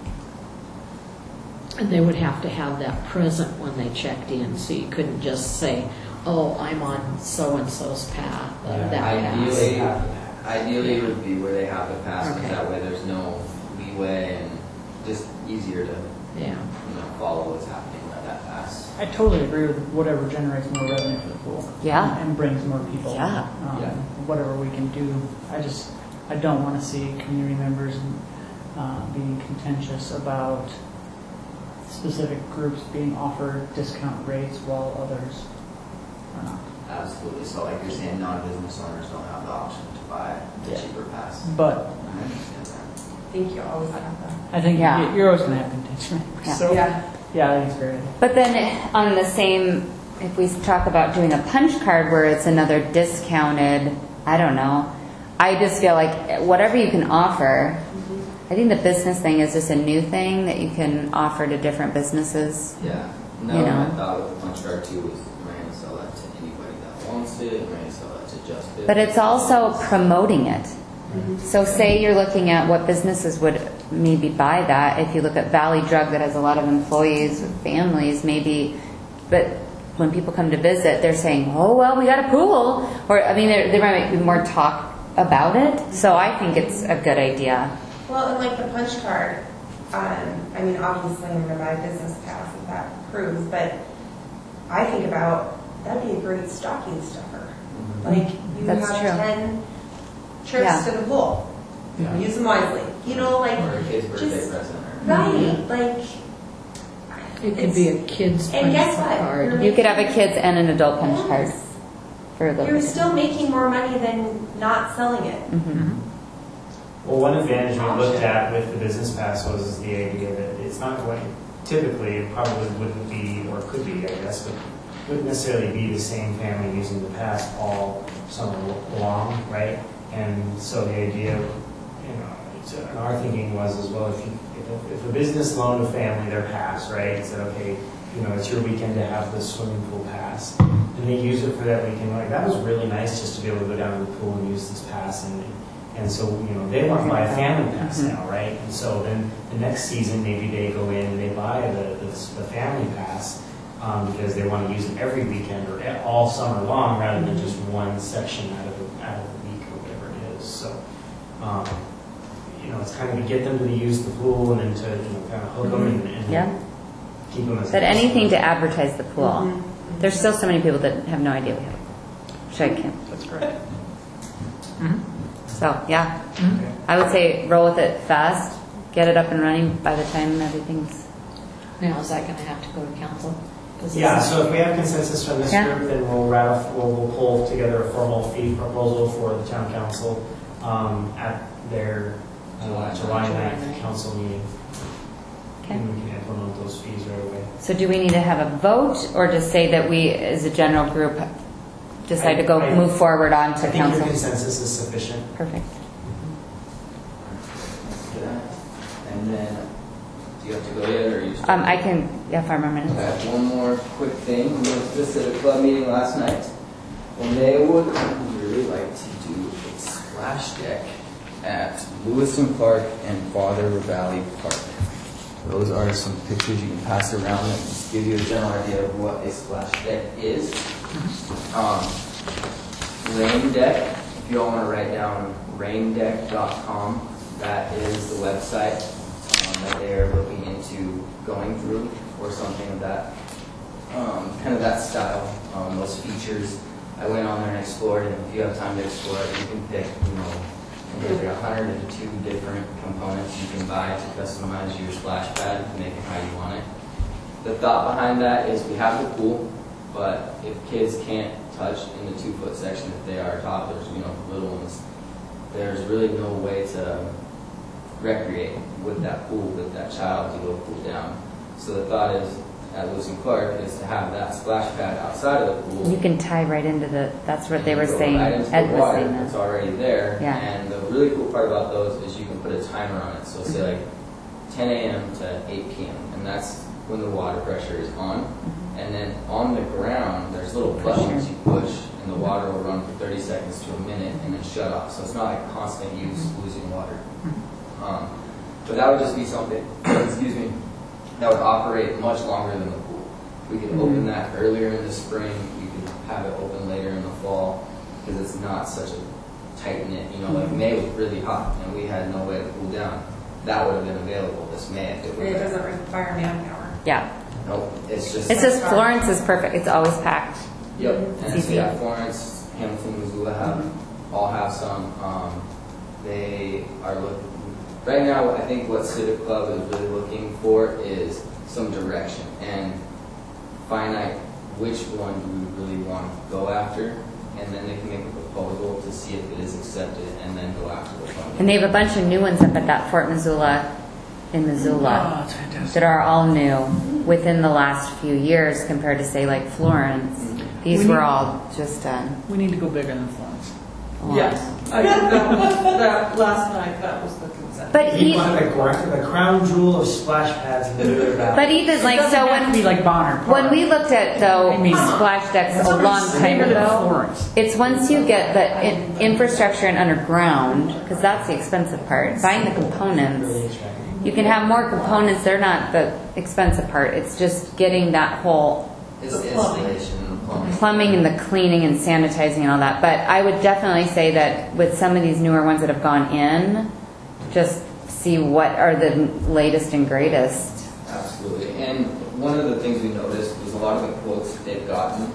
And they would have to have that present when they checked in, so you couldn't just say, oh, I'm on so-and-so's path, Yeah, that ideally- pass. Ideally, it would be where they have the pass, because Okay. that way there's no leeway and just easier to, Yeah. follow what's happening with that pass. I totally agree with whatever generates more revenue for the pool. Yeah. And brings more people. Yeah. Yeah. Whatever we can do. I don't want to see community members being contentious about specific groups being offered discount rates while others are not. Absolutely. So like you're saying, non-business owners don't have the option to buy the Yeah. cheaper pass. But I understand that. I think you always have that. I think Yeah. you're always going to have contention. Yeah. So, Yeah. yeah, I think it's great. But then on the same, if we talk about doing a punch card where it's another discounted, I don't know. I just feel like whatever you can offer, I think the business thing is just a new thing that you can offer to different businesses. Yeah. No, You know. I thought with the punch card too was we're going to sell that to anybody that wants it. We're going to sell that to just business. But it's also promoting it. So say you're looking at what businesses would maybe buy that. If you look at Valley Drug that has a lot of employees with families, maybe, but when people come to visit, they're saying, oh, well, we got a pool. Or, I mean, there might be more talk about it. So I think it's a good idea. Well, and like the punch card, I mean, obviously I'm going to buy a business pass if that proves, but I think about, that'd be a great stocking stuffer. Like, you That's have true. 10 trips Yeah. to the pool. Yeah. Use them wisely. You know, like, Or a kid's birthday just, present. right, like. It could be a kid's And guess punch what? card. You could have a kids and an adult punch card Yes. for a little You're bit. still making more money than not selling it. Mhm. Well, one advantage we looked at with the business pass was the idea that it's not going, typically, it probably wouldn't be, or could be, I guess, but wouldn't necessarily be the same family using the pass all summer long, right? And so the idea, and our thinking was as well, if a business loaned a family their pass, right, said, okay, it's your weekend to have the swimming pool pass, and they use it for that weekend, like, that was really nice just to be able to go down to the pool and use this pass, and so, they want to buy a family pass now, right? And so then the next season, maybe they go in and they buy the family pass because they want to use it every weekend or all summer long rather than just one section out of the week or whatever it is. So, it's kind of to get them to use the pool and then to kind of hook them and Yeah. keep them as But anything to advertise the pool. Mhm. There's still so many people that have no idea we have it. Which I can. That's great. So, yeah. Okay. I would say roll with it fast. Get it up and running by the time everything's... Now, is that going to have to go to council? 'Cause Yeah, it's- so if we have consensus from this Yeah. group, then we'll pull together a formal fee proposal for the town council at their July 9th council meeting. Okay. And we can implement those fees right away. So do we need to have a vote or just say that we, as a general group, decide to go move forward on I to think your council? consensus is sufficient. Perfect. For that. And then, do you have to go yet, or are you? I can, 5 more minutes. Okay, one more quick thing. We were just at a club meeting last night, and they would really like to do a splash deck at Lewiston Park and Father Valley Park. Those are some pictures you can pass around and just give you a general idea of what a splash deck is. Rain Deck, if you all want to write down raindeck.com, that is the website that they're looking into going through, or something of that, kind of that style, those features. I went on there and explored, and if you have time to explore it, you can pick, maybe 102 different components you can buy to customize your splash pad to make it how you want it. The thought behind that is we have the pool, but if kids can't touch in the 2-foot section, if they are toddlers, little ones, there's really no way to recreate with that pool, with that child to go cool down. So the thought is, at Lewis and Clark, is to have that splash pad outside of the pool. You can tie right into that's what they were Go saying. right into Ed the was water. saying It's that. already there. Yeah. And the really cool part about those is you can put a timer on it. So say like 10 a.m. to 8 p.m. And that's when the water pressure is on. And then on the ground, there's little buttons you push, and the water will run for 30 seconds to a minute and then shut off. So it's not like constant use, losing water. But that would just be something, excuse me, that would operate much longer than the pool. We could open that earlier in the spring. You could have it open later in the fall because it's not such a tight knit. You know, like May was really hot and we had no way to cool down. That would have been available this May if it were. It doesn't require manpower. Yeah. Nope, it's just. It's just Florence is perfect. It's always packed. Yep, It's and so easy. yeah, Florence, Hamilton, Missoula all have some. They are looking right now. I think what Civic Club is really looking for is some direction and finite which one do we really want to go after, and then they can make a proposal to see if it is accepted, and then go after the funding. And they have a bunch of new ones up at that Fort Missoula in Missoula Oh, it's fantastic. that are all new within the last few years compared to say like Florence. These We were need- all just done. We need to go bigger than Florence. Yes, I think that last night, that was the consent. But You even, want the crown jewel of splash pads in the New York Valley. but even like It so doesn't have to be like Bonner Park. when we looked at though I mean- splash decks a long time Bigger than ago, Florence. it's once you get the infrastructure and underground, because that's the expensive part. Buying the components. Really extravagant. You can have more components. They're not the expensive part. It's just getting that whole It's the The plumbing. installation and the plumbing. plumbing and the cleaning and sanitizing and all that. But I would definitely say that with some of these newer ones that have gone in, just see what are the latest and greatest. Absolutely. And one of the things we noticed was a lot of the quotes that they've gotten,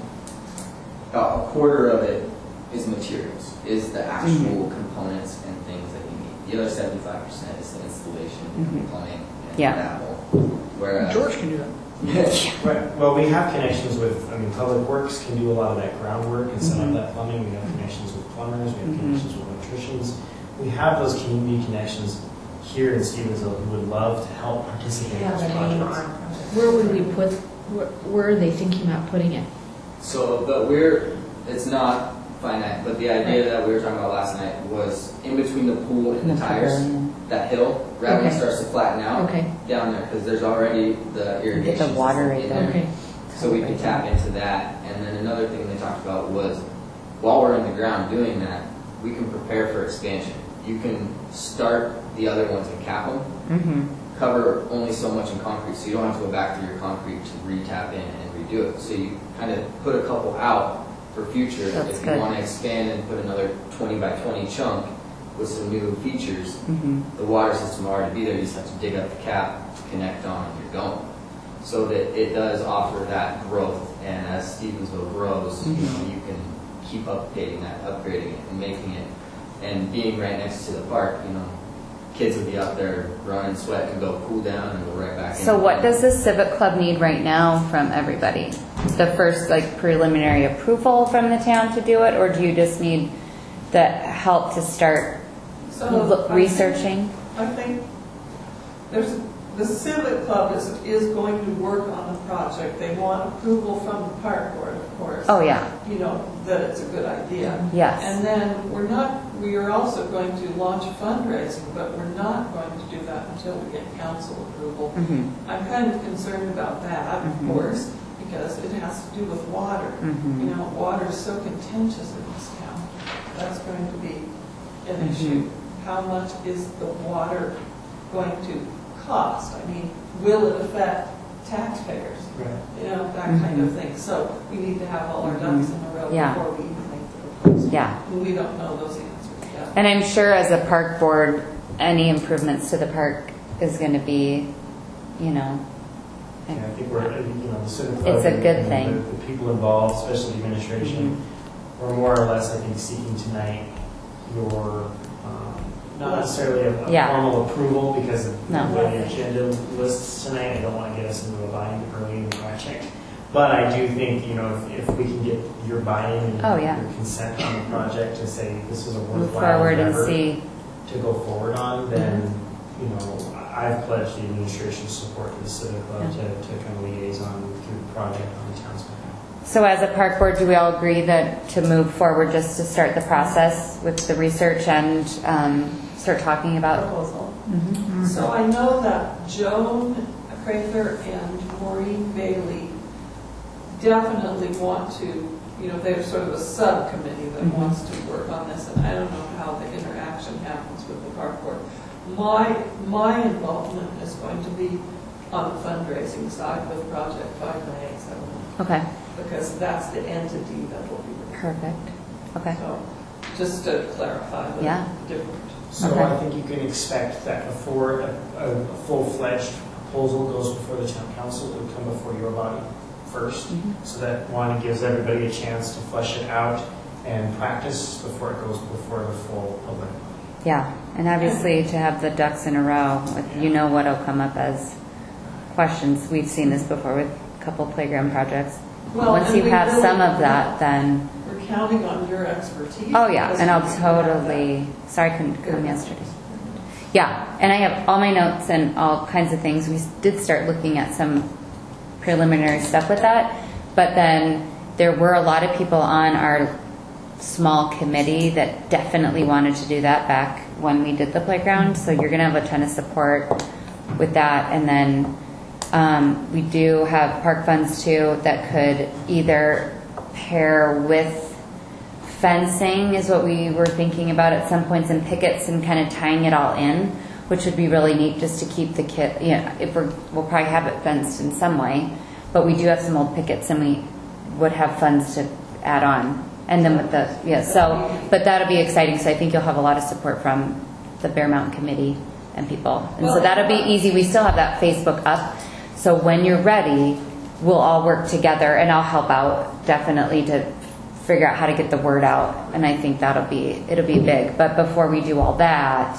about a quarter of it is materials, is the actual components and things that you need. The other 75% is the installation and plumbing and Yeah. that whole. Whereas, George can do that. Right. Well, we have connections with, Public Works can do a lot of that groundwork and set up that plumbing. We have connections with plumbers, we have connections with electricians. We have those community connections here in Stevensville who would love to help participate in Have those a name projects. on. Where would we put, where are they thinking about putting it? so, but it's not finite, but the idea that we were talking about last night was in between the pool and the tires, pavilion. that hill, right when it Okay. starts to flatten out, Okay, down there, because there's already the irrigation Get the water system right in there. okay. So we could tap into that. And then another thing they talked about was, while we're in the ground doing that, we can prepare for expansion. You can start the other ones and cap them, Mm-hmm. cover only so much in concrete, so you don't have to go back through your concrete to re-tap in and redo it. So you kind of put a couple out for future. That's if good. you want to expand and put another 20 by 20 chunk with some new features, Mm-hmm. the water system will already be there. You just have to dig up the cap, connect on, and you're going. So that it does offer that growth. And as Stevensville grows, you know, you can keep updating that, upgrading it, and making it. And being right next to the park, you know, kids will be out there running, sweat, and go cool down, and go right back in. So what does the Civic Club need right now from everybody? The first like preliminary approval from the town to do it, or do you just need the help to start researching? I think the Civic Club is going to work on the project. They want approval from the park board, of course. Oh, yeah. You know, that it's a good idea. Yes. And then we are also going to launch fundraising, but we're not going to do that until we get council approval. Mhm. I'm kind of concerned about that, of Mhm. course, because it has to do with water. Mhm. You know, water is so contentious in this town. That's going to be an Mhm. issue. How much is the water going to cost? I mean, will it affect taxpayers? Right. You know, that kind of thing. So we need to have all our ducks in a row Yeah. before we even make the proposal. Yeah. And we don't know those answers yet. And I'm sure as a park board, any improvements to the park is going to be, you know, Yeah, I think we're, the Civic Club. It's a good and thing. The people involved, especially the administration, we're more or less, I think, seeking tonight your, not necessarily a Yeah. formal approval because of No. the way the agenda lists tonight. I don't want to get us into a bind early in the project. But I do think, you know, if we can get your buy-in and Oh, yeah. your consent on the project to say this is a Move worthwhile forward and endeavor see. to go forward on, then, you know, I've pledged the administration's support to the Civic Club to kind of liaison through the project on the town's behalf. So as a park board, do we all agree that to move forward, just to start the process with the research and start talking about? Proposal. Mhm. So I know that Joan Prather and Maureen Bailey definitely want to, you know, they're sort of a subcommittee that Mhm. wants to work on this, and I don't know how the interaction happens with the park board. My involvement is going to be on the fundraising side with Project 5987, Okay, because that's the entity that will be. perfect. Okay. So, just to clarify the Yeah. different. So Okay. I think you can expect that before a full-fledged proposal goes before the town council, it would come before your body first, Mhm. so that one, it gives everybody a chance to flesh it out and practice before it goes before the full public. Yeah, and obviously to have the ducks in a row, with, you know what'll come up as questions. We've seen this before with a couple playground projects. Well, Once and you we have really- some of that, then, We're counting on your expertise. oh yeah, because and I'll we have that. totally, sorry I couldn't come yesterday. Yeah, and I have all my notes and all kinds of things. We did start looking at some preliminary stuff with that, but then there were a lot of people on our small committee that definitely wanted to do that back when we did the playground. So you're going to have a ton of support with that. And then we do have park funds too that could either pair with fencing is what we were thinking about at some points, and pickets, and kind of tying it all in, which would be really neat just to keep the kid, you know, if we'll probably have it fenced in some way, but we do have some old pickets and we would have funds to add on. And then with the, yeah, so, but that'll be exciting. So I think you'll have a lot of support from the Bear Mountain Committee and people. And so that'll be easy. We still have that Facebook up. So when you're ready, we'll all work together and I'll help out definitely to figure out how to get the word out. And I think it'll be big. But before we do all that,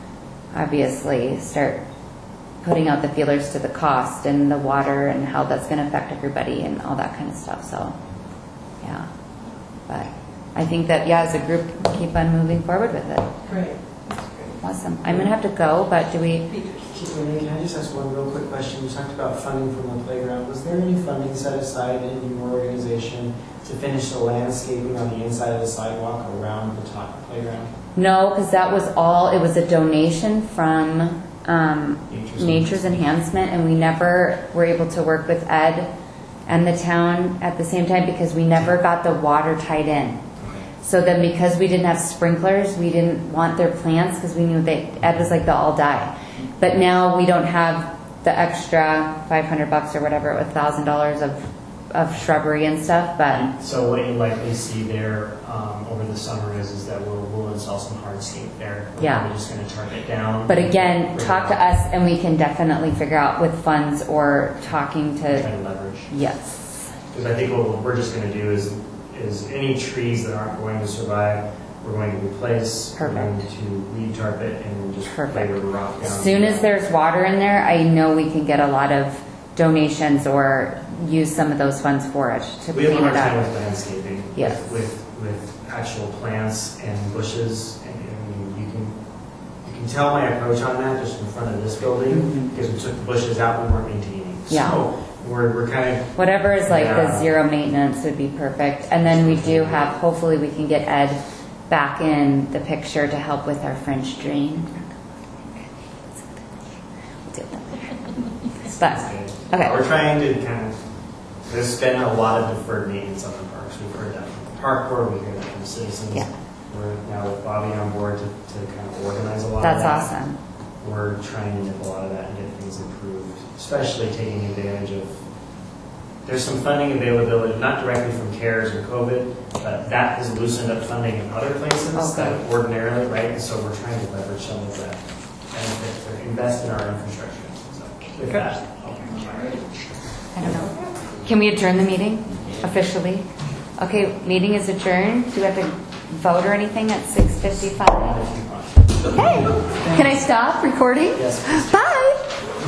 obviously start putting out the feelers to the cost and the water and how that's going to affect everybody and all that kind of stuff. So, yeah. But I think that, yeah, as a group, keep on moving forward with it. Great. Awesome. I'm going to have to go, but do we... Renee, can I just ask one real quick question? You talked about funding from the playground. Was there any funding set aside in your organization to finish the landscaping on the inside of the sidewalk around the top playground? No, because that was all, it was a donation from Nature's Enhancement, and we never were able to work with Ed and the town at the same time because we never got the water tied in. So then because we didn't have sprinklers, we didn't want their plants because we knew that Ed was like, they'll all die. But now we don't have the extra $500 or whatever, $1,000 of shrubbery and stuff, but So what you likely see there over the summer is that we'll install some hardscape there. Yeah. We're just going to tarp it down. but again, Bring talk it to up. us and we can definitely figure out with funds or talking Try to, to leverage. yes. Because I think what we're just going to do is any trees that aren't going to survive, we're going to replace. Perfect. We're going to weed tarp it and we'll just Perfect. lay the rock down. As soon as there's water in there, I know we can get a lot of donations or use some of those funds for it to We have a clean hard it time up. with landscaping. Yes. With actual plants and bushes, and you can tell my approach on that just in front of this building, Mhm. because we took the bushes out and weren't maintaining. Yeah. So we're kind of, Whatever is like the Yeah. zero maintenance would be perfect. And then we do have, hopefully we can get Ed back in the picture to help with our French drain. But, okay. we're trying to kind of, there's been a lot of deferred maintenance on the parks. We've heard that from the park board, we hear that from citizens. Yeah. We're now with Bobby on board to kind of organize a lot of That's that. awesome. We're trying to nip a lot of that and get things improved, especially taking advantage of, there's some funding availability, not directly from CARES or COVID, but that has loosened up funding in other places Okay. that ordinarily, right? And so we're trying to leverage some of that benefit to invest in our infrastructure. So with that, I don't know. Can we adjourn the meeting officially? Okay, meeting is adjourned. Do we have to vote or anything at 6:55? if you want. Okay. Can I stop recording? Yes, please. Bye.